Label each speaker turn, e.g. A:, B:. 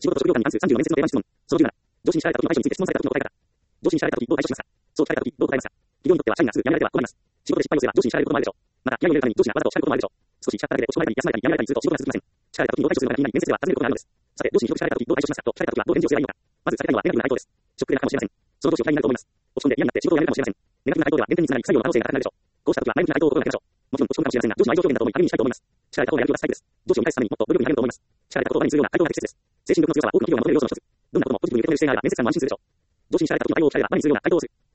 A: 仕事と職業観に関する30の面接の定番質問。その17、上司に知られた時の対処について質問された時の答え方。上司に知られた時どう対処しますか。そう聞かれた時どう答えますか。企業にとっては社員がすぐ辞められては困ります。仕事で失敗をすれば上司に知られることもあるでしょう。また、嫌味を入れるために上司がわざと叱ることもあるでしょう。少し叱っただけで落ち込まれたり休まれたり辞められたりすると仕事が続きません。叱られた時にどう対処するのか気になり面接では尋ねることがあるのです。さて、上司にひどく叱られた時どう対処しますかと聞かれた時はどう返事をすればいいのか。まずされたいのはネガティブな回答です。ショックでなるかもしれません。その上司を嫌いになると思います。落ち込んで嫌になって仕事を辞めるかもしれません。ネガティブな回答では減点につながり不採用の可能性が高くなるでしょう。こうした時は前向きな回答を心がけましょう。もちろん落ち込むかもしれませんが、上司の愛情表現だと思い励みにしたいと思います。叱られた方がやる気がスタイルです。上司を見返すためにもっと努力に励むと思います。叱られた言葉にするような回答が適切です。精神力の強さは多くの企業が求める要素の一つ。どんなこともポジティブに受け止める姿勢があれば面接官も安心するでしょう。上司に叱られた時の対応を聞かれれば前にするような回答をする。